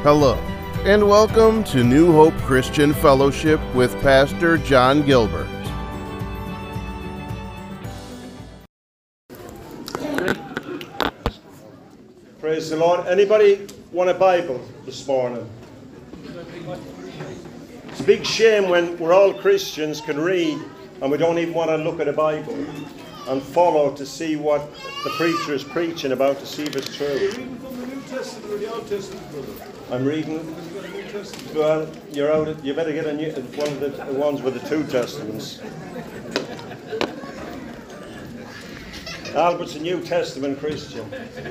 Hello, and welcome to New Hope Christian Fellowship with Pastor John Gilbert. Praise the Lord. Anybody want a Bible this morning? It's a big shame when we're all Christians, can read, and we don't even want to look at a Bible and follow to see what the preacher is preaching about, to see if it's true. Are you reading from the New Testament or the Old Testament, brother? I'm reading. Well, you're out. You better get one of the ones with the two testaments. Albert's a New Testament Christian.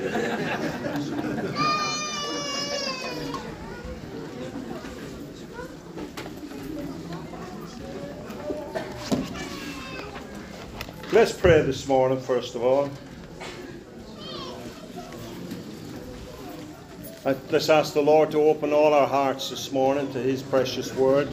Let's pray this morning, first of all. Let's ask the Lord to open all our hearts this morning to His precious word.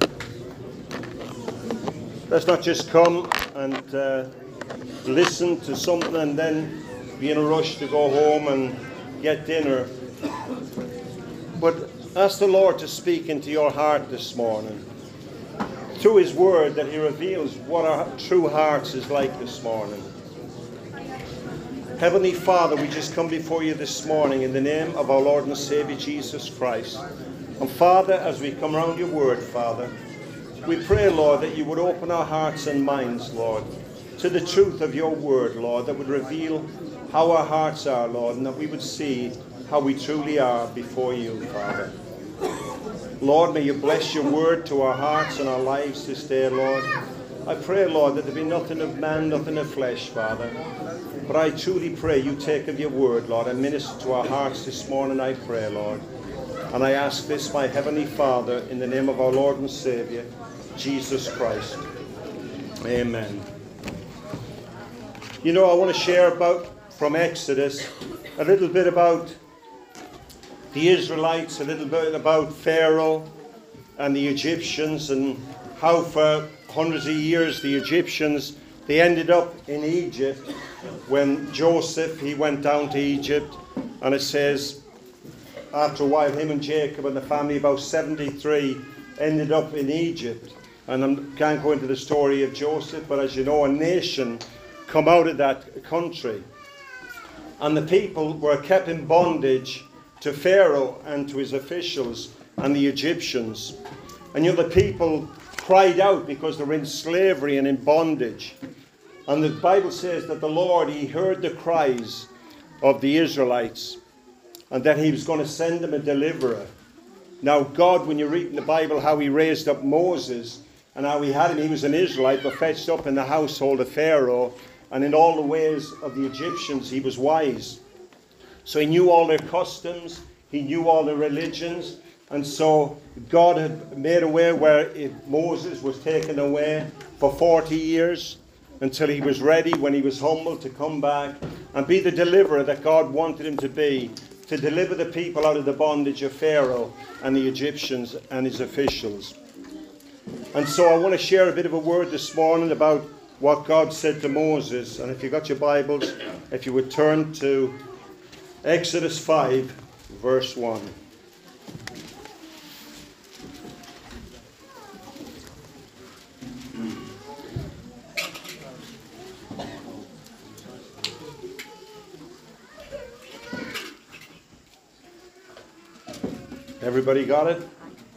Let's not just come and listen to something and then be in a rush to go home and get dinner. But ask the Lord to speak into your heart this morning. Through His word, that He reveals what our true hearts is like this morning. Heavenly Father, we just come before you this morning in the name of our Lord and Savior Jesus Christ. And Father, as we come around your word, Father, we pray, Lord, that you would open our hearts and minds, Lord, to the truth of your word, Lord, that would reveal how our hearts are, Lord, and that we would see how we truly are before you, Father. Lord, may you bless your word to our hearts and our lives this day, Lord. I pray, Lord, that there be nothing of man, nothing of flesh, Father. But I truly pray you take of your word, Lord, and minister to our hearts this morning, I pray, Lord. And I ask this, my Heavenly Father, in the name of our Lord and Savior, Jesus Christ. Amen. You know, I want to share from Exodus, a little bit about the Israelites, a little bit about Pharaoh and the Egyptians, and how for hundreds of years the Egyptians, they ended up in Egypt when Joseph, he went down to Egypt, and it says after a while him and Jacob and the family, about 73, ended up in Egypt. And I can't go into the story of Joseph, but as you know, a nation come out of that country. And the people were kept in bondage to Pharaoh and to his officials and the Egyptians. And you know, the people cried out because they were in slavery and in bondage. And the Bible says that the Lord, he heard the cries of the Israelites and that he was going to send them a deliverer. Now God, when you read in the Bible how he raised up Moses and how he had him, he was an Israelite but fetched up in the household of Pharaoh, and in all the ways of the Egyptians he was wise. So he knew all their customs, he knew all their religions, and so God had made a way where Moses was taken away for 40 years until he was ready, when he was humble, to come back and be the deliverer that God wanted him to be, to deliver the people out of the bondage of Pharaoh and the Egyptians and his officials. And so I want to share a bit of a word this morning about what God said to Moses. And if you've got your Bibles, if you would turn to Exodus 5, verse 1. Everybody got it?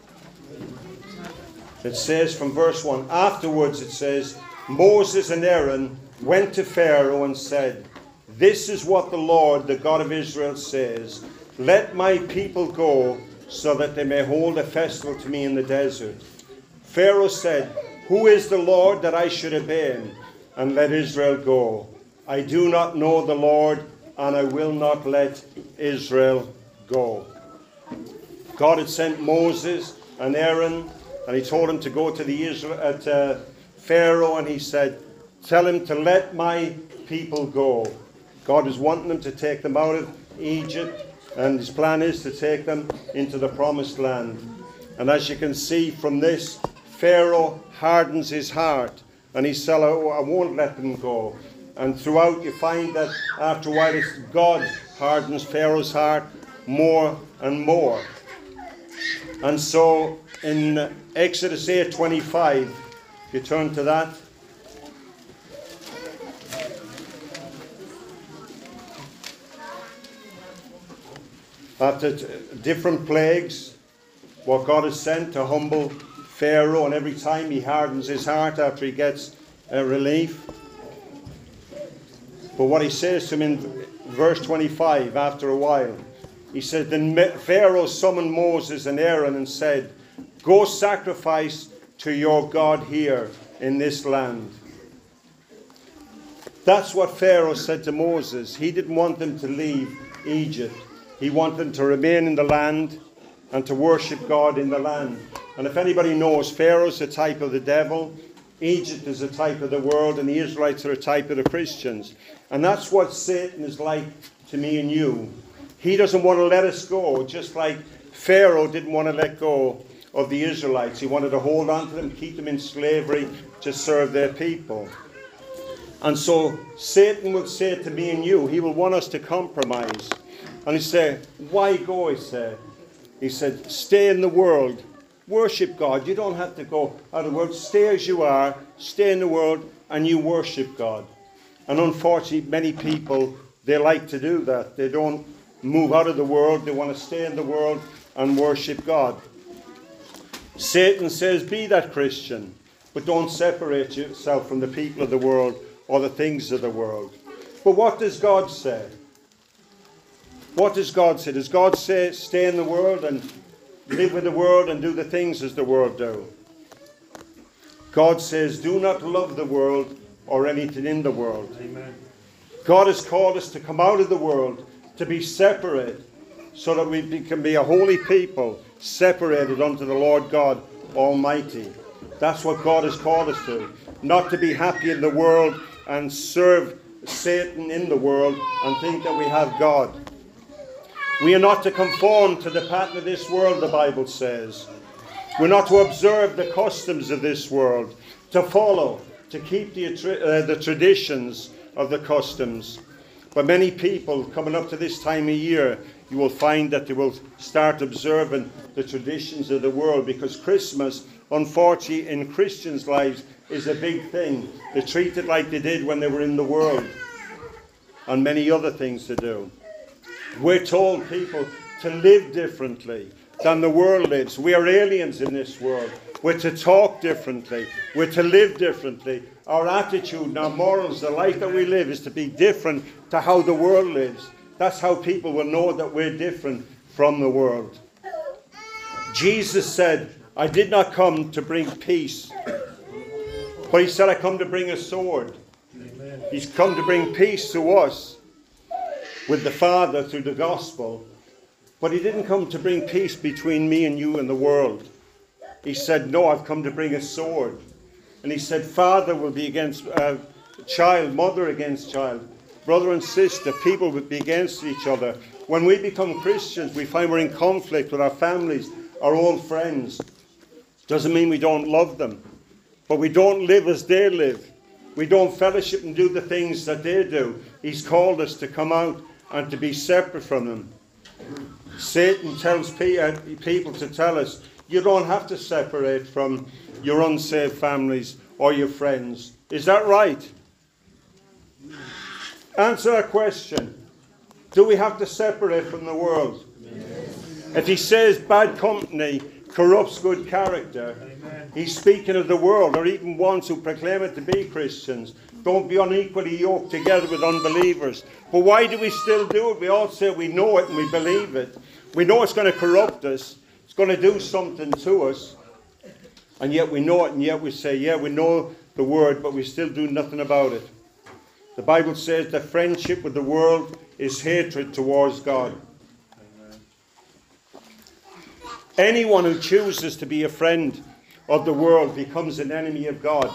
It says from verse 1, afterwards it says, Moses and Aaron went to Pharaoh and said, this is what the Lord, the God of Israel, says, let my people go so that they may hold a festival to me in the desert. Pharaoh said, who is the Lord that I should obey him and let Israel go? I do not know the Lord, and I will not let Israel go. God had sent Moses and Aaron, and he told him to go to Pharaoh, and he said, tell him to let my people go. God is wanting them to take them out of Egypt, and his plan is to take them into the promised land. And as you can see from this, Pharaoh hardens his heart, and he said, I won't let them go. And throughout you find that after a while God hardens Pharaoh's heart more and more. And so in Exodus 8:25, if you turn to that. After different plagues, what God has sent to humble Pharaoh, and every time he hardens his heart after he gets relief. But what he says to him in verse 25, after a while, he said, then Pharaoh summoned Moses and Aaron and said, go sacrifice to your God here in this land. That's what Pharaoh said to Moses. He didn't want them to leave Egypt. He wanted them to remain in the land and to worship God in the land. And if anybody knows, Pharaoh's a type of the devil, Egypt is a type of the world, and the Israelites are a type of the Christians. And that's what Satan is like to me and you. He doesn't want to let us go, just like Pharaoh didn't want to let go of the Israelites. He wanted to hold on to them, keep them in slavery to serve their people. And so Satan will say to me and you, he will want us to compromise. And he said, why go, he said, stay in the world, worship God. You don't have to go out of the world. Stay as you are, stay in the world, and you worship God. And unfortunately, many people, they like to do that. They don't move out of the world. They want to stay in the world and worship God. Satan says, be that Christian, but don't separate yourself from the people of the world or the things of the world. But what does God say? What does God say? Does God say stay in the world and live with the world and do the things as the world do? God says do not love the world or anything in the world. Amen. God has called us to come out of the world, to be separate, so that we can be a holy people, separated unto the Lord God Almighty. That's what God has called us to. Not to be happy in the world and serve Satan in the world and think that we have God. We are not to conform to the pattern of this world, the Bible says. We're not to observe the customs of this world, to follow, to keep the traditions of the customs. But many people coming up to this time of year, you will find that they will start observing the traditions of the world, because Christmas, unfortunately, in Christians' lives is a big thing. They treat it like they did when they were in the world, and many other things to do. We're told people to live differently than the world lives. We are aliens in this world. We're to talk differently. We're to live differently. Our attitude and our morals, the life that we live, is to be different to how the world lives. That's how people will know that we're different from the world. Jesus said, I did not come to bring peace, but he said, I come to bring a sword. Amen. He's come to bring peace to us with the Father through the gospel. But he didn't come to bring peace between me and you and the world. He said, no, I've come to bring a sword. And he said, father will be against child, mother against child, brother and sister, people will be against each other. When we become Christians, we find we're in conflict with our families, our old friends. Doesn't mean we don't love them, but we don't live as they live. We don't fellowship and do the things that they do. He's called us to come out and to be separate from them. Satan tells people to tell us, you don't have to separate from your unsaved families or your friends. Is that right? Answer that question. Do we have to separate from the world? Yes. If he says bad company corrupts good character, amen, he's speaking of the world, or even ones who proclaim it to be Christians. Don't be unequally yoked together with unbelievers. But why do we still do it? We all say we know it and we believe it. We know it's going to corrupt us. It's going to do something to us. And yet we know it, and yet we say, yeah, we know the word, but we still do nothing about it. The Bible says that friendship with the world is hatred towards God. Amen. Anyone who chooses to be a friend of the world becomes an enemy of God.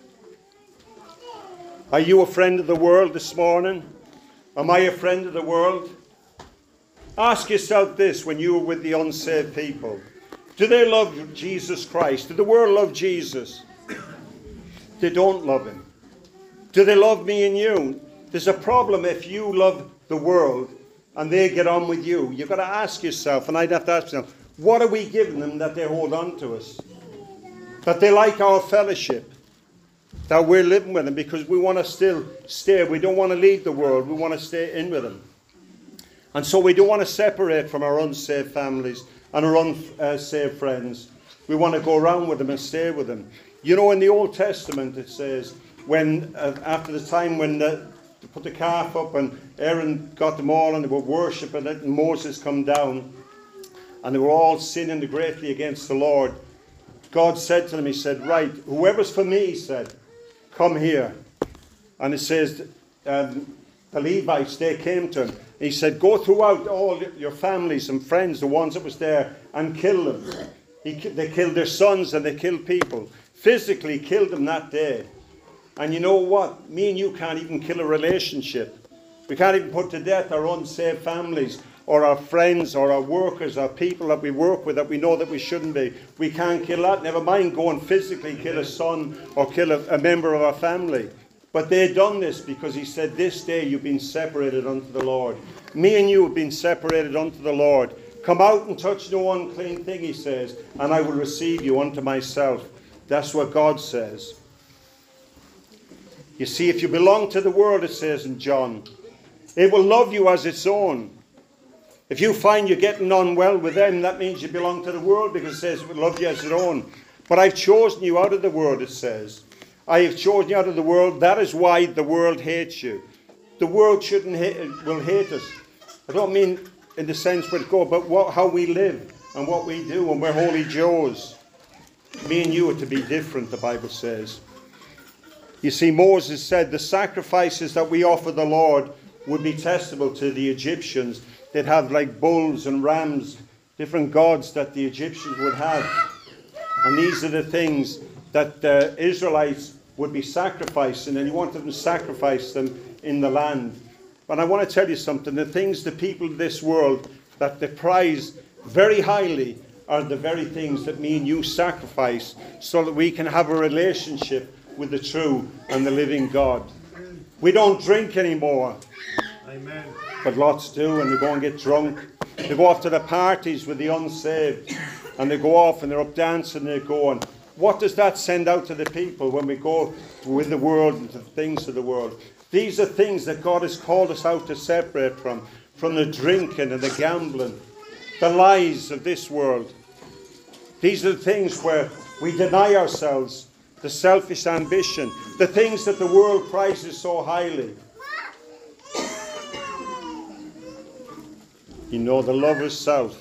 Are you a friend of the world this morning? Am I a friend of the world? Ask yourself this when you are with the unsaved people. Do they love Jesus Christ? Do the world love Jesus? They don't love him. Do they love me and you? There's a problem if you love the world and they get on with you. You've got to ask yourself, and I'd have to ask myself, What are we giving them that they hold on to us? That they like our fellowship, that we're living with them because we want to still stay. We don't want to leave the world. We want to stay in with them. And so we don't want to separate from our unsaved families and our unsaved friends. We want to go around with them and stay with them. You know, in the Old Testament it says, when after the time when they put the calf up and Aaron got them all and they were worshipping it and Moses come down and they were all sinning greatly against the Lord, God said to them, he said, right, whoever's for me, he said, come here. And it says, the Levites, they came to him. He said, go throughout all your families and friends, the ones that was there, and kill them. They killed their sons and they killed people. Physically killed them that day. And you know what? Me and you can't even kill a relationship. We can't even put to death our unsaved families or our friends or our workers, our people that we work with that we know that we shouldn't be. We can't kill that. Never mind go and physically kill a son or kill a member of our family. But they had done this because he said, this day you've been separated unto the Lord. Me and you have been separated unto the Lord. Come out and touch no unclean thing, he says, and I will receive you unto myself. That's what God says. You see, if you belong to the world, it says in John, it will love you as its own. If you find you're getting on well with them, that means you belong to the world because it says it will love you as its own. But I've chosen you out of the world, it says. I have chosen you out of the world. That is why the world hates you. The world will hate us. I don't mean in the sense where it goes, but how we live and what we do, and we're holy Joes. Me and you are to be different, the Bible says. You see, Moses said the sacrifices that we offer the Lord would be testable to the Egyptians. They'd have like bulls and rams, different gods that the Egyptians would have. And these are the things that the Israelites would be sacrificing, and he wanted them to sacrifice them in the land. But I want to tell you something. The things, the people of this world that they prize very highly are the very things that me and you sacrifice so that we can have a relationship with the true and the living God. We don't drink anymore. Amen. But lots do, and they go and get drunk. They go off to the parties with the unsaved, and they go off and they're up dancing and they're going. What does that send out to the people when we go with the world and to the things of the world? These are things that God has called us out to separate from the drinking and the gambling, the lies of this world. These are the things where we deny ourselves, the selfish ambition, the things that the world prizes so highly. You know, the love of self.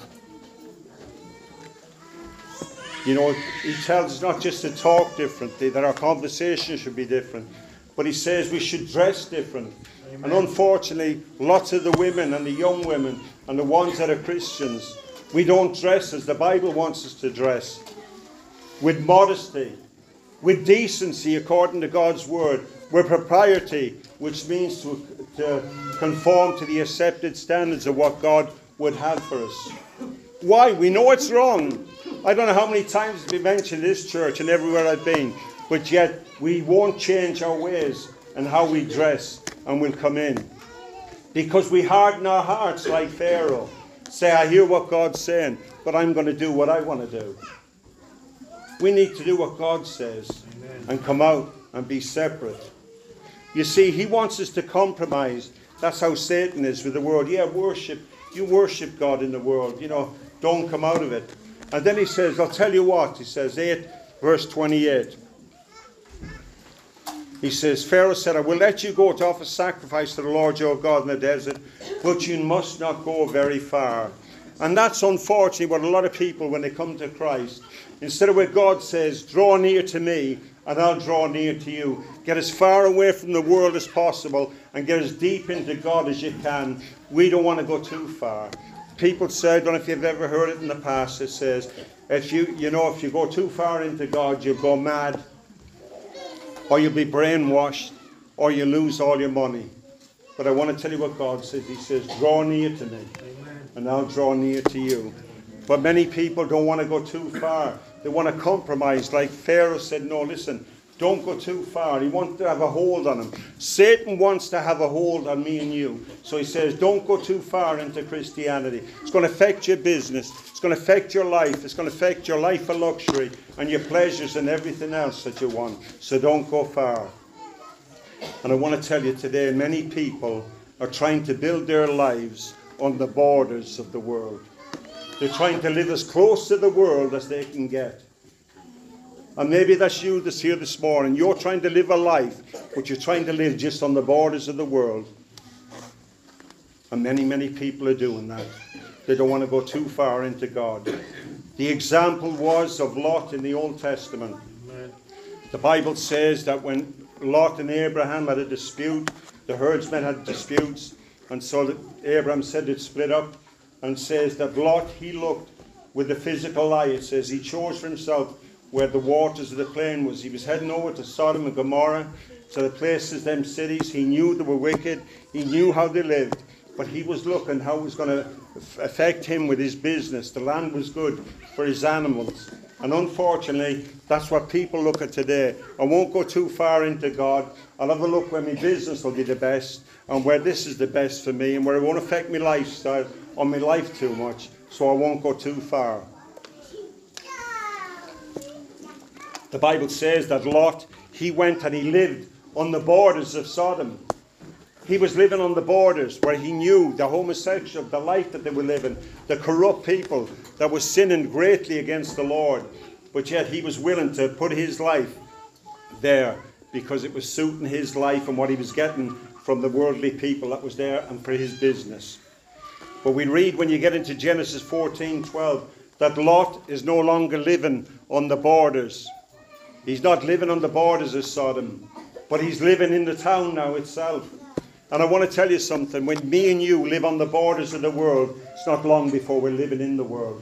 You know, he tells us not just to talk differently, that our conversation should be different, but he says we should dress different. Amen. And unfortunately, lots of the women and the young women and the ones that are Christians, we don't dress as the Bible wants us to dress. With modesty, with decency according to God's word, with propriety, which means to conform to the accepted standards of what God would have for us. Why? We know it's wrong. I don't know how many times it's been mentioned in this church and everywhere I've been, but yet we won't change our ways and how we dress, and we'll come in. Because we harden our hearts like Pharaoh. Say, I hear what God's saying, but I'm going to do what I want to do. We need to do what God says. Amen. And come out and be separate. You see, he wants us to compromise. That's how Satan is with the world. Yeah, worship. You worship God in the world. You know, don't come out of it. And then he says, I'll tell you what. He says, 8 verse 28. He says, Pharaoh said, I will let you go to offer sacrifice to the Lord your God in the desert, but you must not go very far. And that's unfortunately what a lot of people, when they come to Christ, instead of where God says, draw near to me and I'll draw near to you. Get as far away from the world as possible and get as deep into God as you can. We don't want to go too far. People say, I don't know if you've ever heard it in the past, it says, if you go too far into God, you'll go mad, or you'll be brainwashed, or you lose all your money. But I want to tell you what God says. He says, draw near to me, and I'll draw near to you. But many people don't want to go too far. They want to compromise. Like Pharaoh said, no, listen, Don't go too far. He wants to have a hold on him. Satan wants to have a hold on me and you. So he says, don't go too far into Christianity. It's going to affect your business. It's going to affect your life. It's going to affect your life of luxury and your pleasures and everything else that you want. So don't go far. And I want to tell you today, many people are trying to build their lives on the borders of the world. They're trying to live as close to the world as they can get. And maybe that's you that's here this morning. You're trying to live a life, but you're trying to live just on the borders of the world. And many, many people are doing that. They don't want to go too far into God. The example was of Lot in the Old Testament. The Bible says that when Lot and Abraham had a dispute, the herdsmen had disputes, and so Abraham said it split up, and says that Lot, he looked with the physical eye. It says he chose for himself where the waters of the plain was. He was heading over to Sodom and Gomorrah, to the places, them cities. He knew they were wicked. He knew how they lived. But he was looking how it was going to affect him with his business. The land was good for his animals. And unfortunately, that's what people look at today. I won't go too far into God. I'll have a look where my business will be the best, and where this is the best for me, and where it won't affect my lifestyle or my life too much, so I won't go too far. The Bible says that Lot, he went and he lived on the borders of Sodom. He was living on the borders where he knew the homosexual, the life that they were living, the corrupt people that were sinning greatly against the Lord. But yet he was willing to put his life there because it was suiting his life and what he was getting from the worldly people that was there and for his business. But we read when you get into Genesis 14:12 that Lot is no longer living on the borders. He's not living on the borders of Sodom, but he's living in the town now itself. And I want to tell you something. When me and you live on the borders of the world, it's not long before we're living in the world.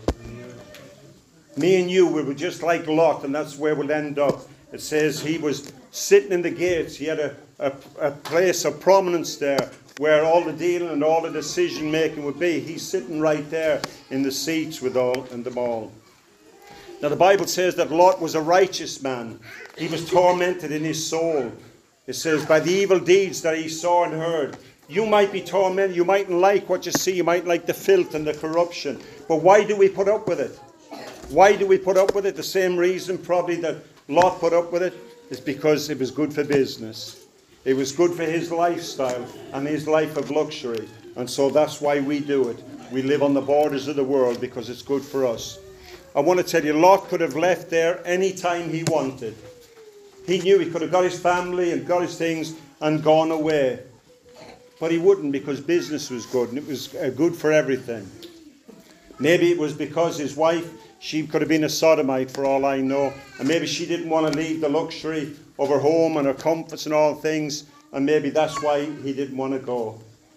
Me and you, we were just like Lot, and that's where we'll end up. It says he was sitting in the gates. He had a place of prominence there where all the dealing and all the decision making would be. He's sitting right there in the seats with all and them all. Now the Bible says that Lot was a righteous man. He was tormented in his soul. It says by the evil deeds that he saw and heard. You might be tormented. You mightn't like what you see. You might like the filth and the corruption. But why do we put up with it? Why do we put up with it? The same reason probably that Lot put up with it is because it was good for business. It was good for his lifestyle and his life of luxury. And so that's why we do it. We live on the borders of the world because it's good for us. I want to tell you, Lot could have left there any time he wanted. He knew he could have got his family and got his things and gone away. But he wouldn't because business was good and it was good for everything. Maybe it was because his wife, she could have been a sodomite for all I know. And maybe she didn't want to leave the luxury of her home and her comforts and all things. And maybe that's why he didn't want to go.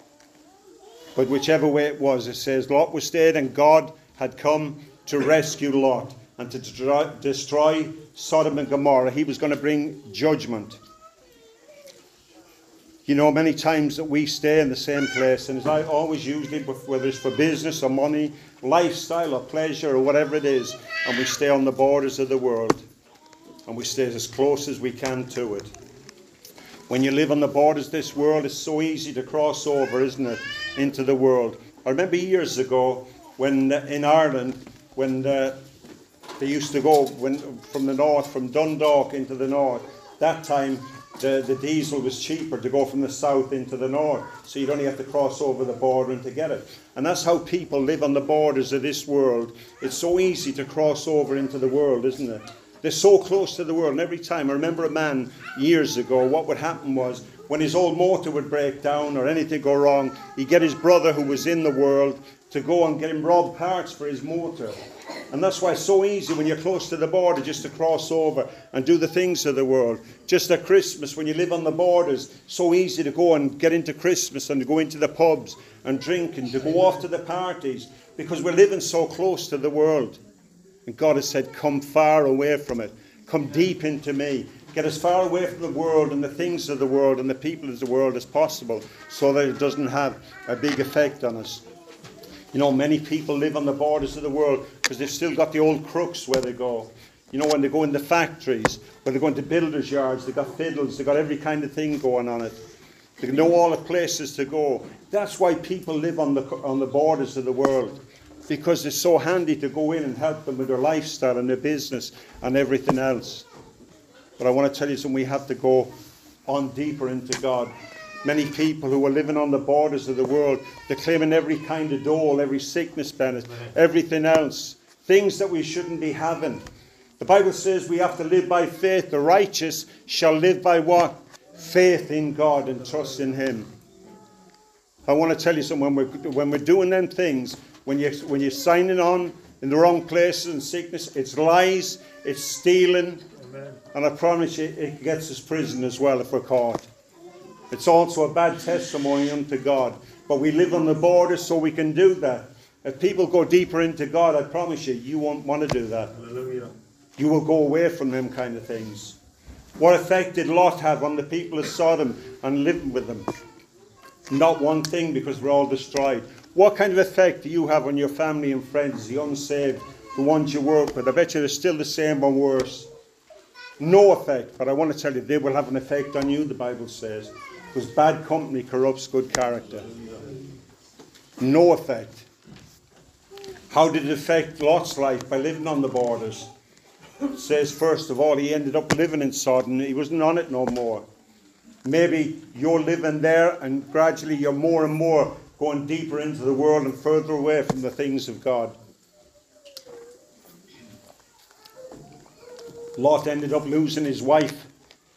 But whichever way it was, it says Lot was stayed and God had come to rescue Lot and to destroy Sodom and Gomorrah. He was going to bring judgment. You know, many times that we stay in the same place, and as I always usually, whether it's for business or money, lifestyle or pleasure or whatever it is, and we stay on the borders of the world, and we stay as close as we can to it. When you live on the borders of this world, it's so easy to cross over, isn't it, into the world. I remember years ago when in Ireland, when they used to go from the north, from Dundalk into the north, that time the diesel was cheaper to go from the south into the north. So you'd only have to cross over the border and to get it. And that's how people live on the borders of this world. It's so easy to cross over into the world, isn't it? They're so close to the world. And every time, I remember a man years ago, what would happen was when his old motor would break down or anything go wrong, he'd get his brother who was in the world to go and get him raw parts for his motor. And that's why it's so easy when you're close to the border just to cross over and do the things of the world. Just at Christmas, when you live on the borders, so easy to go and get into Christmas and to go into the pubs and drink and to go off to the parties because we're living so close to the world. And God has said, come far away from it. Come deep into me. Get as far away from the world and the things of the world and the people of the world as possible so that it doesn't have a big effect on us. You know, many people live on the borders of the world because they've still got the old crooks where they go. You know, when they go into factories, when they go into builders' yards, they've got fiddles, they've got every kind of thing going on it. They know all the places to go. That's why people live on the borders of the world, because it's so handy to go in and help them with their lifestyle and their business and everything else. But I want to tell you something, we have to go on deeper into God. Many people who are living on the borders of the world, they're claiming every kind of dole, every sickness benefit, everything else. Things that we shouldn't be having. The Bible says we have to live by faith. The righteous shall live by what? Faith in God and trust in Him. I want to tell you something, when we're doing them things, when you're signing on in the wrong places and sickness, it's lies, it's stealing. Amen. And I promise you, it gets us prison as well if we're caught. It's also a bad testimony unto God. But we live on the borders so we can do that. If people go deeper into God, I promise you, you won't want to do that. Hallelujah. You will go away from them kind of things. What effect did Lot have on the people of Sodom and living with them? Not one thing, because we're all destroyed. What kind of effect do you have on your family and friends, the unsaved, the ones you work with? I bet you they're still the same or worse. No effect, but I want to tell you, they will have an effect on you, the Bible says, because bad company corrupts good character. No effect. How did it affect Lot's life? By living on the borders. It says, first of all, he ended up living in Sodom. He wasn't on it no more. Maybe you're living there and gradually you're more and more going deeper into the world and further away from the things of God. Lot ended up losing his wife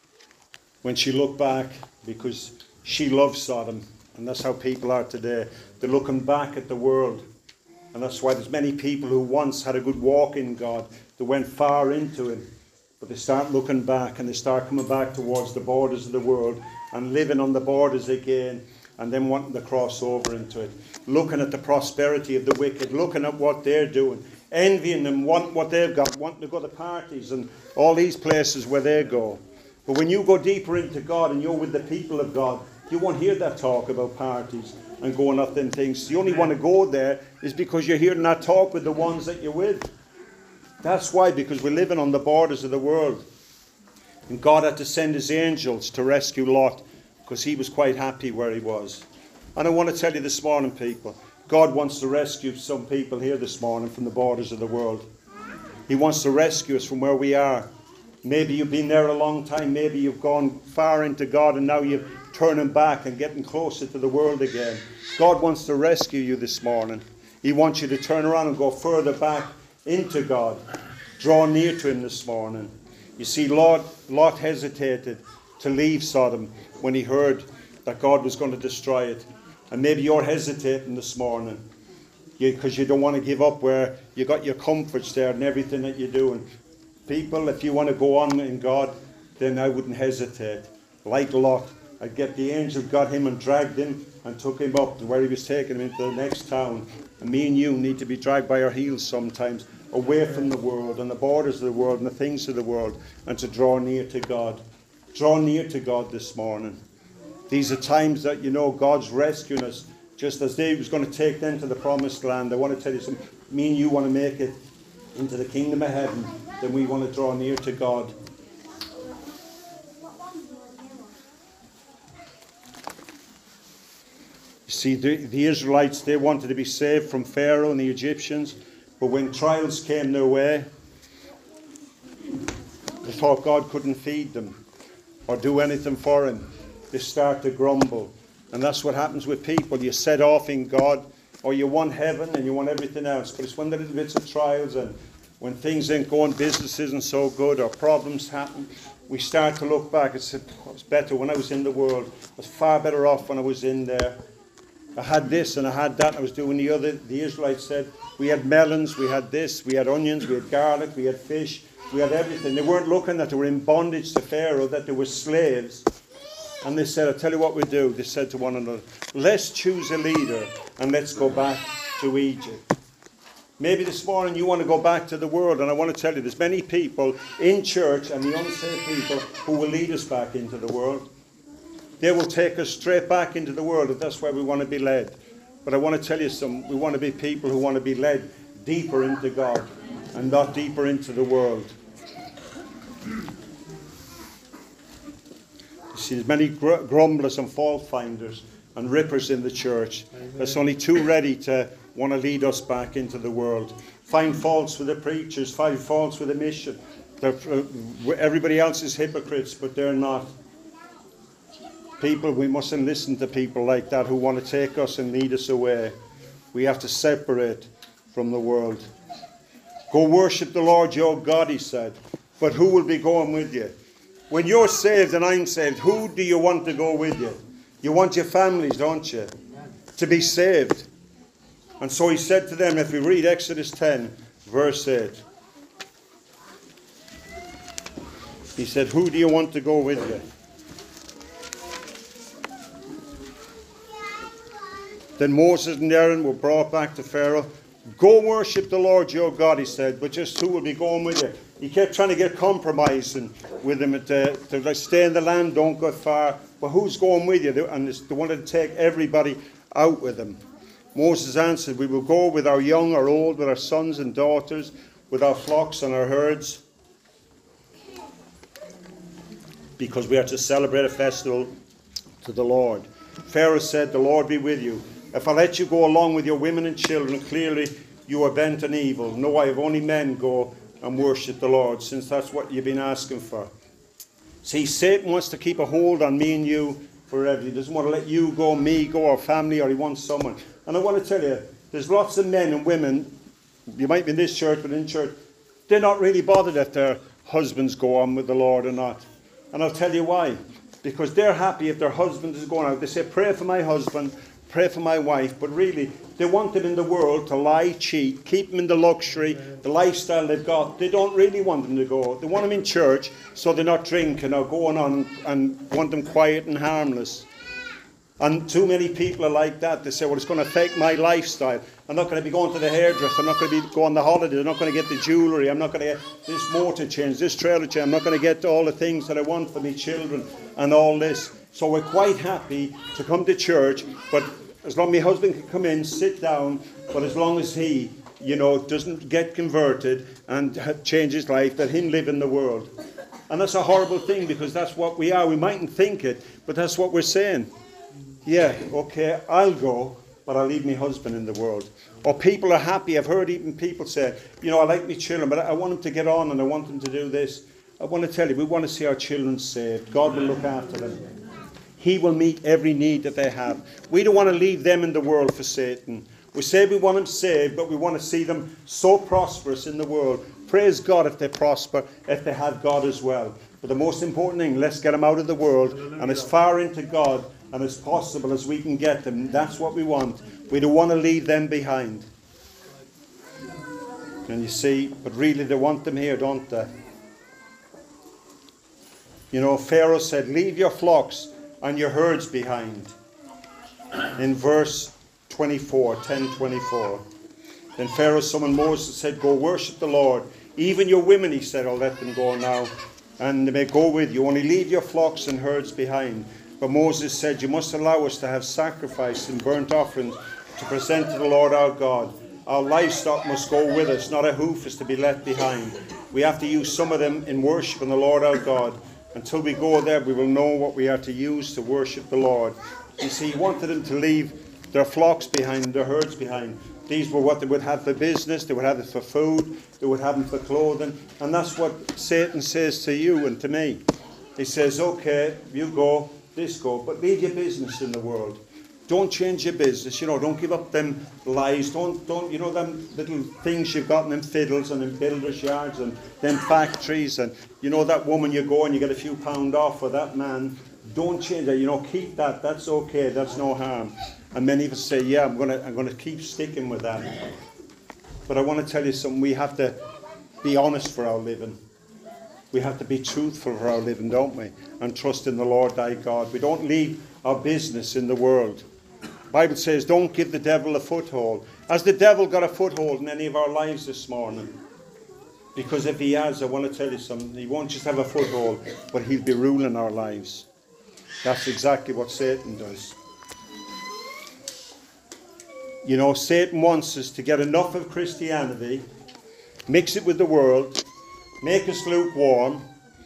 when she looked back, because she loved Sodom. And that's how people are today. They're looking back at the world. And that's why there's many people who once had a good walk in God. They went far into Him. But they start looking back, and they start coming back towards the borders of the world and living on the borders again, and then wanting to cross over into it. Looking at the prosperity of the wicked, looking at what they're doing, envying them, wanting what they've got, wanting to go to parties and all these places where they go. But when you go deeper into God and you're with the people of God, you won't hear that talk about parties and going off them things. You only want to go there is because you're hearing that talk with the ones that you're with. That's why, because we're living on the borders of the world. And God had to send His angels to rescue Lot, because he was quite happy where he was. And I want to tell you this morning, people, God wants to rescue some people here this morning from the borders of the world. He wants to rescue us from where we are. Maybe you've been there a long time. Maybe you've gone far into God and now you're turning back and getting closer to the world again. God wants to rescue you this morning. He wants you to turn around and go further back into God. Draw near to Him this morning. You see, Lot hesitated to leave Sodom when he heard that God was going to destroy it. And maybe you're hesitating this morning because you don't want to give up where you got your comforts there and everything that you're doing. People, if you want to go on in God, then I wouldn't hesitate. Like Lot, I'd get the angel, got him and dragged him and took him up to where he was taking him into the next town. And me and you need to be dragged by our heels sometimes away from the world and the borders of the world and the things of the world, and to draw near to God. Draw near to God this morning. These are times that, you know, God's rescuing us. Just as David was going to take them to the promised land, I want to tell you something. Me and you want to make it into the kingdom of heaven, then we want to draw near to God. You see, the Israelites, they wanted to be saved from Pharaoh and the Egyptians, but when trials came their way, they thought God couldn't feed them or do anything for Him. They start to grumble. And that's what happens with people. You set off in God, or you want heaven and you want everything else. But it's when the little bits of trials and when things ain't going, business isn't so good, or problems happen, we start to look back and say, oh, it's better when I was in the world. I was far better off when I was in there. I had this and I had that, I was doing the other. The Israelites said, we had melons, we had this, we had onions, we had garlic, we had fish, we had everything. They weren't looking that they were in bondage to Pharaoh, that they were slaves. And they said, I'll tell you what we do. They said to one another, let's choose a leader and let's go back to Egypt. Maybe this morning you want to go back to the world, and I want to tell you there's many people in church and the unsaved people who will lead us back into the world. They will take us straight back into the world if that's where we want to be led. But I want to tell you something. We want to be people who want to be led deeper into God and not deeper into the world. You see, there's many grumblers and fault finders and rippers in the church. That's only too ready to want to lead us back into the world. Find faults with the preachers, find faults with the mission. Everybody else is hypocrites, but they're not. We mustn't listen to people like that who want to take us and lead us away. We have to separate from the world. Go worship the Lord your God, he said. But who will be going with you? When you're saved and I'm saved, who do you want to go with you? You want your families, don't you? To be saved. And so he said to them, if we read Exodus 10, verse 8. He said, who do you want to go with you? Then Moses and Aaron were brought back to Pharaoh. Go worship the Lord your God, he said, but just who will be going with you? He kept trying to get compromising with him to stay in the land, don't go far. But who's going with you? And they wanted to take everybody out with them. Moses answered, we will go with our young, our old, with our sons and daughters, with our flocks and our herds, because we are to celebrate a festival to the Lord. Pharaoh said, the Lord be with you. If I let you go along with your women and children, clearly you are bent on evil. No, I have only men go and worship the Lord, since that's what you've been asking for. See, Satan wants to keep a hold on me and you forever. He doesn't want to let you go, me go, our family, or he wants someone. And I want to tell you, there's lots of men and women, you might be in this church, but in church, they're not really bothered if their husbands go on with the Lord or not. And I'll tell you why. Because they're happy if their husband is going out. They say, pray for my husband, pray for my wife. But really, they want them in the world to lie, cheat, keep them in the luxury, the lifestyle they've got. They don't really want them to go. They want them in church so they're not drinking or going on, and want them quiet and harmless. And too many people are like that. They say, well, it's going to affect my lifestyle. I'm not going to be going to the hairdresser. I'm not going to be going on the holiday. I'm not going to get the jewellery. I'm not going to get this motor change, this trailer change. I'm not going to get all the things that I want for my children and all this. So we're quite happy to come to church, but as long as my husband can come in, sit down, but as long as he, doesn't get converted and change his life, let him live in the world. And that's a horrible thing, because that's what we are. We mightn't think it, but that's what we're saying. Yeah, okay, I'll go, but I'll leave my husband in the world. Or people are happy. I've heard even people say, I like my children, but I want them to get on and I want them to do this. I want to tell you, we want to see our children saved. God will look after them. He will meet every need that they have. We don't want to leave them in the world for Satan. We say we want them saved, but we want to see them so prosperous in the world. Praise God if they prosper, if they have God as well. But the most important thing, let's get them out of the world and as far into God and as possible as we can get them. That's what we want. We don't want to leave them behind. And you see, but really they want them here, don't they? Pharaoh said, leave your flocks and your herds behind. In verse 24, 10:24. Then Pharaoh summoned Moses and said, go worship the Lord. Even your women, he said, I'll let them go now, and they may go with you. Only leave your flocks and herds behind. But Moses said, you must allow us to have sacrifice and burnt offerings to present to the Lord our God. Our livestock must go with us, not a hoof is to be left behind. We have to use some of them in worship in the Lord our God. Until we go there, we will know what we are to use to worship the Lord. You see, he wanted them to leave their flocks behind, their herds behind. These were what they would have for business, they would have it for food, they would have them for clothing. And that's what Satan says to you and to me. He says, okay, you go, this go, but leave your business in the world. Don't change your business, don't give up them lies, don't them little things you've got in them fiddles and them builders' yards and them factories, and that woman you go and you get a few pound off, or that man, don't change that, keep that, that's okay, that's no harm. And many of us say, yeah, I'm gonna keep sticking with that. But I want to tell you something, we have to be honest for our living. We have to be truthful for our living, don't we? And trust in the Lord thy God. We don't leave our business in the world. The Bible says, don't give the devil a foothold. Has the devil got a foothold in any of our lives this morning? Because if he has, I want to tell you something. He won't just have a foothold, but he'll be ruling our lives. That's exactly what Satan does. Satan wants us to get enough of Christianity, mix it with the world, make us lukewarm,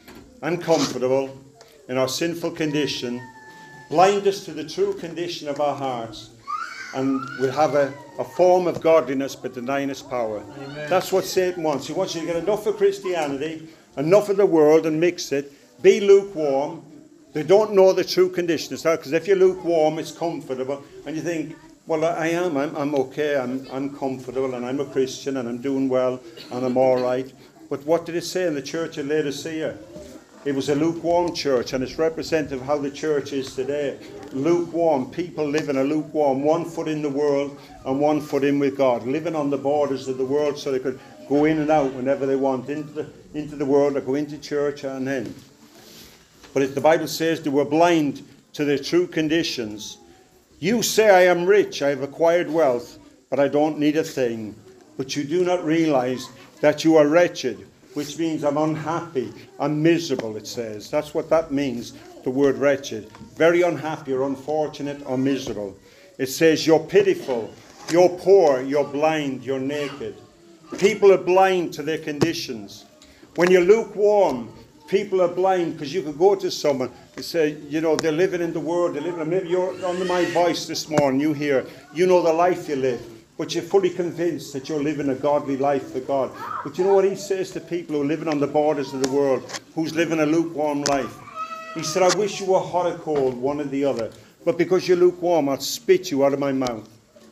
and comfortable in our sinful condition, blind us to the true condition of our hearts, and we'll have a form of godliness but denying its power. Amen. That's what Satan wants. He wants you to get enough of Christianity, enough of the world, and mix it. Be lukewarm. They don't know the true condition. Because if you're lukewarm, it's comfortable. And you think, well, I'm okay. I'm comfortable, and I'm a Christian, and I'm doing well, and I'm all right. But what did it say in the church of Laodicea? It was a lukewarm church, and it's representative of how the church is today. Lukewarm. People live in a lukewarm, 1 foot in the world and 1 foot in with God, living on the borders of the world so they could go in and out whenever they want, into the world, or go into church and in. But if the Bible says they were blind to their true conditions. You say, I am rich, I have acquired wealth, but I don't need a thing. But you do not realize that you are wretched, which means I'm unhappy, I'm miserable, it says. That's what that means, the word wretched. Very unhappy or unfortunate or miserable. It says you're pitiful, you're poor, you're blind, you're naked. People are blind to their conditions. When you're lukewarm, people are blind, because you could go to someone and say, you know, they're living in the world, maybe you're under my voice this morning, you hear, you know the life you live. But you're fully convinced that you're living a godly life for God. But you know what he says to people who are living on the borders of the world, who's living a lukewarm life? He said, I wish you were hot or cold, one or the other. But because you're lukewarm, I'll spit you out of my mouth.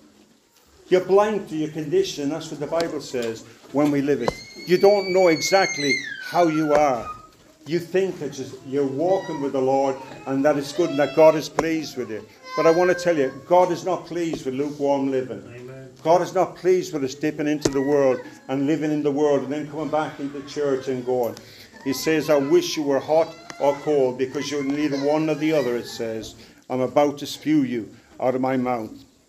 You're blind to your condition. That's what the Bible says when we live it. You don't know exactly how you are. You think that you're walking with the Lord and that it's good and that God is pleased with you. But I want to tell you, God is not pleased with lukewarm living. Amen. God is not pleased with us dipping into the world and living in the world and then coming back into church and going. He says, I wish you were hot or cold, because you're neither one nor the other, it says. I'm about to spew you out of my mouth.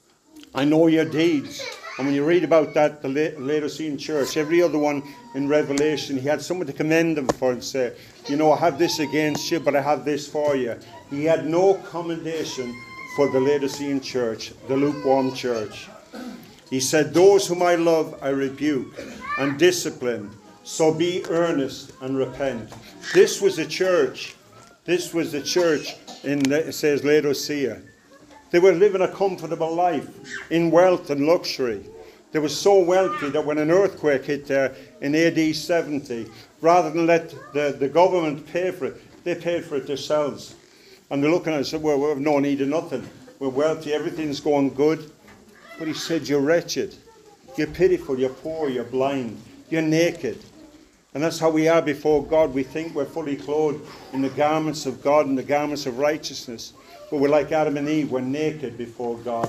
I know your deeds. And when you read about that, the Laodicean church, every other one in Revelation, he had someone to commend them for and say, you know, I have this against you, but I have this for you. He had no commendation for the Laodicean church, the lukewarm church. He said, those whom I love, I rebuke and discipline. So be earnest and repent. This was a church. This was the church it says Laodicea. They were living a comfortable life in wealth and luxury. They were so wealthy that when an earthquake hit there in AD 70, rather than let the government pay for it, they paid for it themselves. And they're looking at it and said, well, we have no need of nothing. We're wealthy, everything's going good. But he said, you're wretched, you're pitiful, you're poor, you're blind, you're naked. And that's how we are before God. We think we're fully clothed in the garments of God and the garments of righteousness. But we're like Adam and Eve, we're naked before God.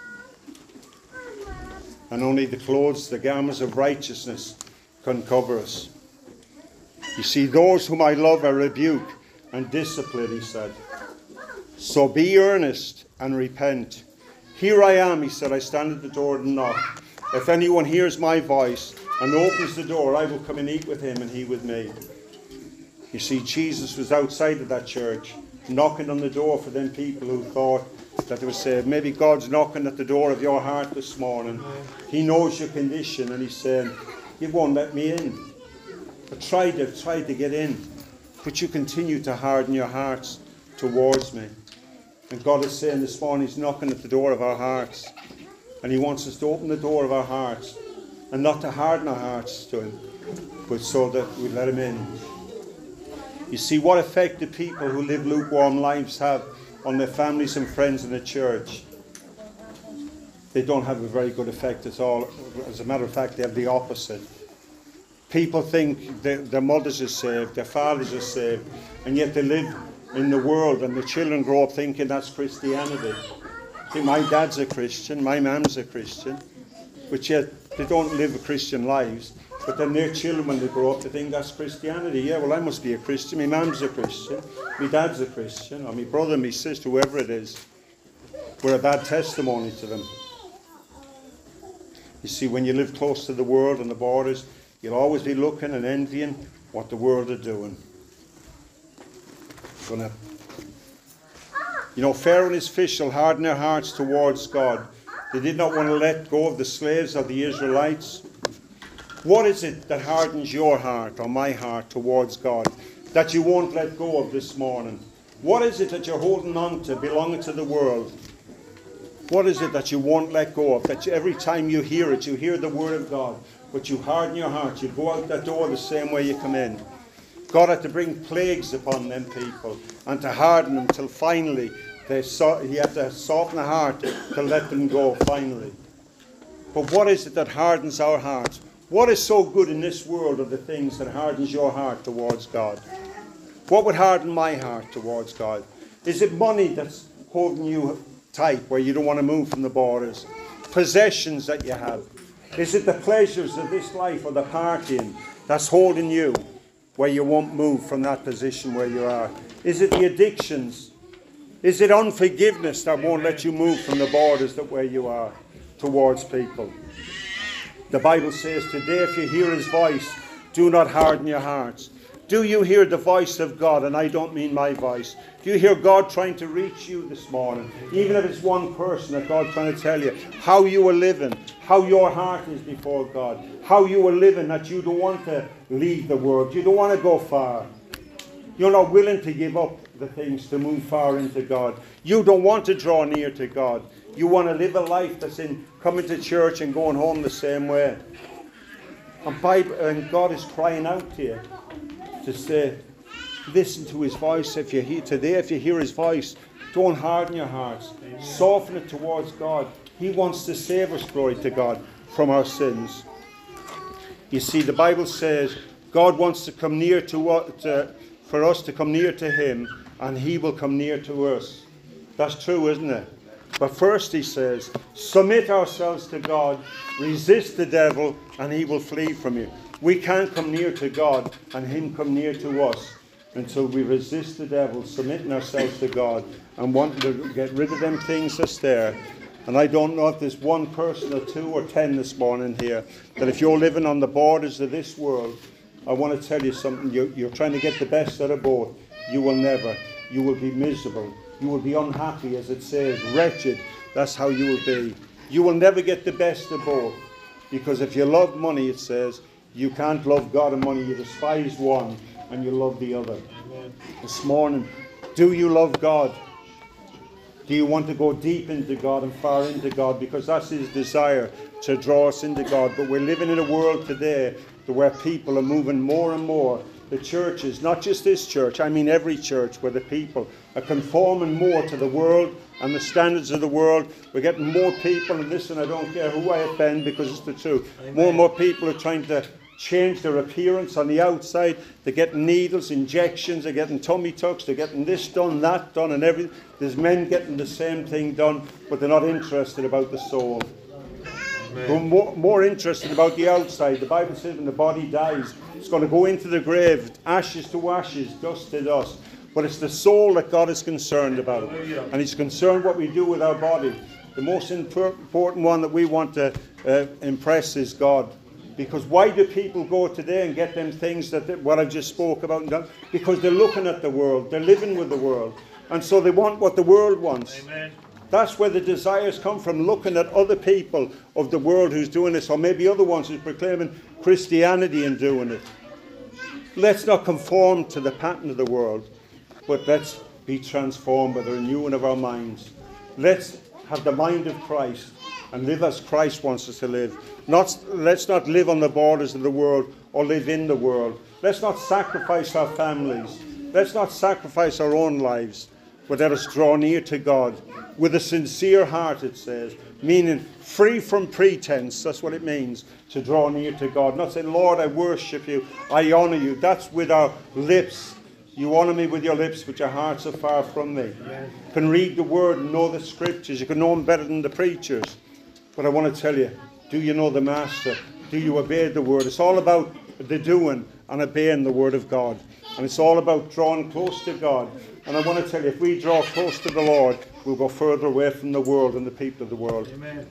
And only the clothes, the garments of righteousness can cover us. You see, those whom I love I rebuke and discipline, he said. So be earnest and repent. Here I am, he said, I stand at the door and knock. If anyone hears my voice and opens the door, I will come and eat with him and he with me. You see, Jesus was outside of that church, knocking on the door for them people who thought that they were saved. Maybe God's knocking at the door of your heart this morning. He knows your condition and he's saying, you won't let me in. I tried to get in, but you continue to harden your hearts towards me. And God is saying this morning, he's knocking at the door of our hearts. And he wants us to open the door of our hearts and not to harden our hearts to him, but so that we let him in. You see, what effect do people who live lukewarm lives have on their families and friends in the church? They don't have a very good effect at all. As a matter of fact, they have the opposite. People think their mothers are saved, their fathers are saved, and yet they live in the world, and the children grow up thinking that's Christianity. See, my dad's a Christian, my mum's a Christian, but yet they don't live Christian lives. But then their children, when they grow up, they think that's Christianity. Yeah, well, I must be a Christian. My mum's a Christian, my dad's a Christian, or my brother, my sister, whoever it is. We're a bad testimony to them. You see, when you live close to the world and the borders, you'll always be looking and envying what the world are doing. You know, Pharaoh and his officials hardened their hearts towards God. They did not want to let go of the slaves of the Israelites. What is it that hardens your heart or my heart towards God? that you won't let go of this morning? What is it that you're holding on to, belonging to the world? What is it that you won't let go of? That every time you hear it, you hear the word of God, but you harden your heart. You go out that door the same way you come in. God had to bring plagues upon them people and to harden them till finally he had to soften the heart to let them go finally. But what is it that hardens our hearts? What is so good in this world of the things that hardens your heart towards God? What would harden my heart towards God? Is it money that's holding you tight where you don't want to move from the borders? Possessions that you have? Is it the pleasures of this life or the partying that's holding you where you won't move from that position where you are? Is it the addictions? Is it unforgiveness that won't let you move from the borders that where you are towards people? The Bible says today, if you hear his voice, do not harden your hearts. Do you hear the voice of God? And I don't mean my voice. Do you hear God trying to reach you this morning? Even if it's one person that God's trying to tell you how you are living, how your heart is before God, how you are living, that you don't want to leave the world. You don't want to go far. You're not willing to give up the things to move far into God. You don't want to draw near to God. You want to live a life that's in coming to church and going home the same way. And God is crying out to you to say, listen to his voice. If you hear his voice, don't harden your hearts. Soften it towards God. He wants to save us, glory to God, from our sins. You see, the Bible says God wants to come near for us to come near to him, and he will come near to us. That's true, isn't it? But first he says, submit ourselves to God, resist the devil, and he will flee from you. We can't come near to God and him come near to us until we resist the devil, submitting ourselves to God and wanting to get rid of them things that's there. And I don't know if there's one person or 2 or 10 this morning here, that if you're living on the borders of this world, I want to tell you something. You're trying to get the best out of both. You will never. You will be miserable. You will be unhappy, as it says, wretched. That's how you will be. You will never get the best of both. Because if you love money, it says, you can't love God and money. You despise one and you love the other. Amen. This morning, do you love God? Do you want to go deep into God and far into God? Because that's his desire, to draw us into God. But we're living in a world today where people are moving more and more. The churches, not just this church, I mean every church, where the people are conforming more to the world and the standards of the world. We're getting more people, and listen, I don't care who I offend because it's the truth. Amen. More and more people are trying to change their appearance on the outside. They're getting needles, injections, they're getting tummy tucks, they're getting this done, that done, and everything. There's men getting the same thing done, but they're not interested about the soul. We're more interested about the outside. The Bible says when the body dies, it's going to go into the grave, ashes to ashes, dust to dust. But it's the soul that God is concerned about. And he's concerned what we do with our body. The most important one that we want to impress is God. Because why do people go today and get them things what I just spoke about and done? Because they're looking at the world. They're living with the world. And so they want what the world wants. Amen. That's where the desires come from, looking at other people of the world who's doing this, or maybe other ones who's proclaiming Christianity and doing it. Let's not conform to the pattern of the world, but let's be transformed by the renewing of our minds. Let's have the mind of Christ and live as Christ wants us to live. Let's not live on the borders of the world or live in the world. Let's not sacrifice our families. Let's not sacrifice our own lives, but let us draw near to God with a sincere heart, it says, meaning free from pretense. That's what it means, to draw near to God. Not saying, Lord, I worship you, I honour you. That's with our lips. You honour me with your lips, but your hearts are far from me. You can read the word and know the scriptures. You can know them better than the preachers. But I want to tell you, do you know the Master? Do you obey the word? It's all about the doing and obeying the word of God. And it's all about drawing close to God. And I want to tell you, if we draw close to the Lord, we'll go further away from the world and the people of the world. Amen.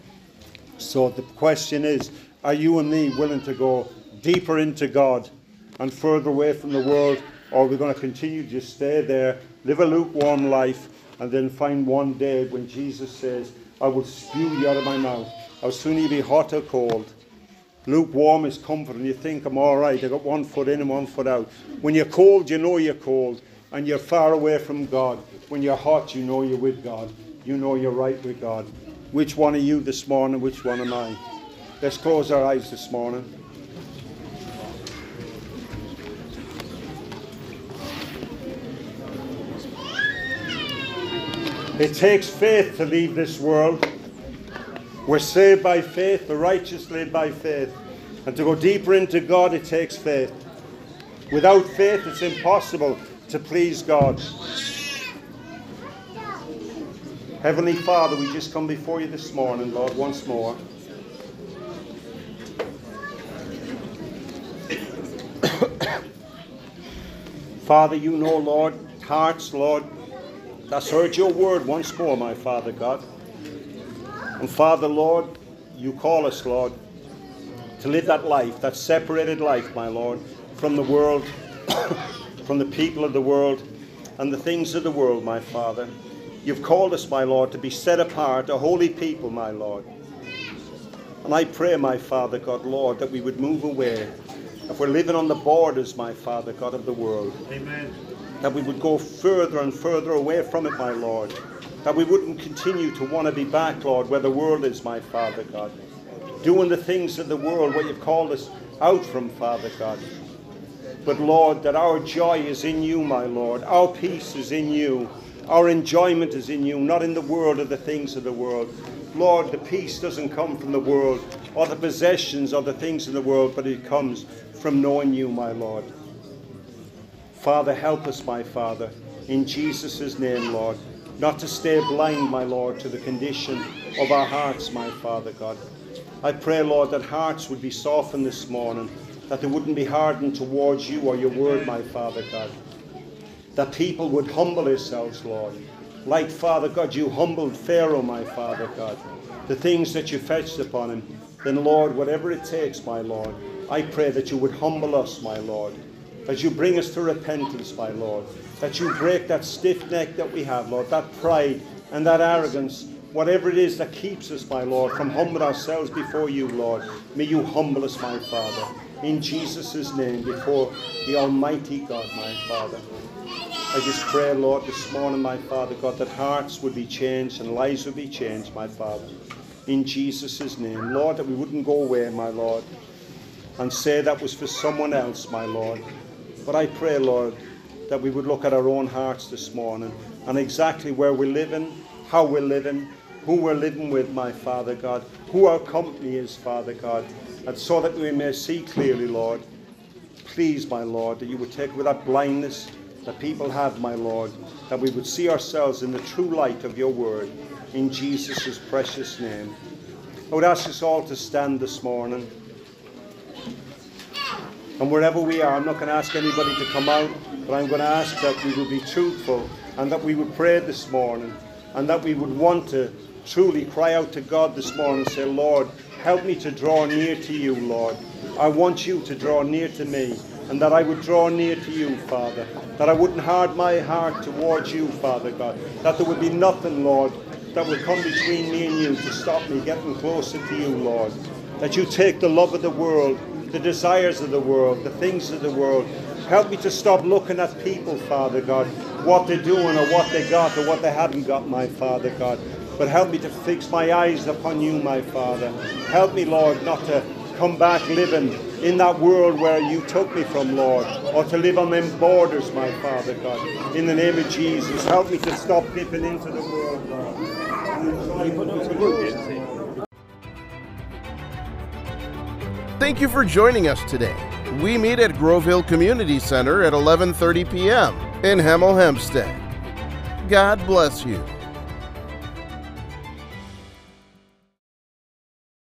So the question is, are you and me willing to go deeper into God and further away from the world? Or are we going to continue to just stay there, live a lukewarm life, and then find one day when Jesus says, I will spew you out of my mouth. How soon you be hot or cold. Lukewarm is comfort, and you think, I'm all right, I got one foot in and one foot out. When you're cold, you know you're cold, and you're far away from God. When you're hot, you know you're with God. You know you're right with God. Which one are you this morning? Which one am I? Let's close our eyes this morning. It takes faith to leave this world. We're saved by faith, the righteous live by faith. And to go deeper into God, it takes faith. Without faith, it's impossible to please God. Heavenly Father, we just come before you this morning, Lord, once more. Father, you know, Lord, hearts, Lord, that's heard your word once more, my Father God. And Father, Lord, you call us, Lord, to live that life, that separated life, my Lord, from the world, from the people of the world, and the things of the world, my Father. You've called us, my Lord, to be set apart, a holy people, my Lord. And I pray, my Father God, Lord, that we would move away. If we're living on the borders, my Father God, of the world, amen, that we would go further and further away from it, my Lord. That we wouldn't continue to want to be back, Lord, where the world is, my Father God. Doing the things of the world, what you've called us out from, Father God. But, Lord, that our joy is in you, my Lord. Our peace is in you. Our enjoyment is in you, not in the world or the things of the world. Lord, the peace doesn't come from the world or the possessions or the things of the world, but it comes from knowing you, my Lord. Father, help us, my Father, in Jesus' name, Lord, not to stay blind, my Lord, to the condition of our hearts, my Father God. I pray, Lord, that hearts would be softened this morning, that they wouldn't be hardened towards you or your word, my Father God. That people would humble themselves, Lord. Like, Father God, you humbled Pharaoh, my Father God. The things that you fetched upon him. Then, Lord, whatever it takes, my Lord, I pray that you would humble us, my Lord. That you bring us to repentance, my Lord. That you break that stiff neck that we have, Lord. That pride and that arrogance. Whatever it is that keeps us, my Lord, from humbling ourselves before you, Lord. May you humble us, my Father. In Jesus' name, before the Almighty God, my Father. I just pray, Lord, this morning, my Father God, that hearts would be changed and lives would be changed, my Father. In Jesus' name. Lord, that we wouldn't go away, my Lord, and say that was for someone else, my Lord. But I pray, Lord, that we would look at our own hearts this morning and exactly where we're living, how we're living, who we're living with, my Father God, who our company is, Father God, and so that we may see clearly, Lord. Please, my Lord, that you would take away that blindness that people have, my Lord, that we would see ourselves in the true light of your word, in Jesus' precious name. I would ask us all to stand this morning. And wherever we are, I'm not going to ask anybody to come out, but I'm going to ask that we would be truthful and that we would pray this morning and that we would want to truly cry out to God this morning and say, Lord, help me to draw near to you, Lord. I want you to draw near to me and that I would draw near to you, Father. That I wouldn't harden my heart towards you, Father God. That there would be nothing, Lord, that would come between me and you to stop me getting closer to you, Lord. That you take the love of the world, the desires of the world, the things of the world. Help me to stop looking at people, Father God, what they're doing or what they got or what they haven't got, my Father God. But help me to fix my eyes upon you, my Father. Help me, Lord, not to come back living in that world where you took me from, Lord, or to live on them borders, my Father God. In the name of Jesus, help me to stop dipping into the world, Lord. Thank you for joining us today. We meet at Grove Hill Community Center at 11:30 p.m. in Hemel Hempstead. God bless you.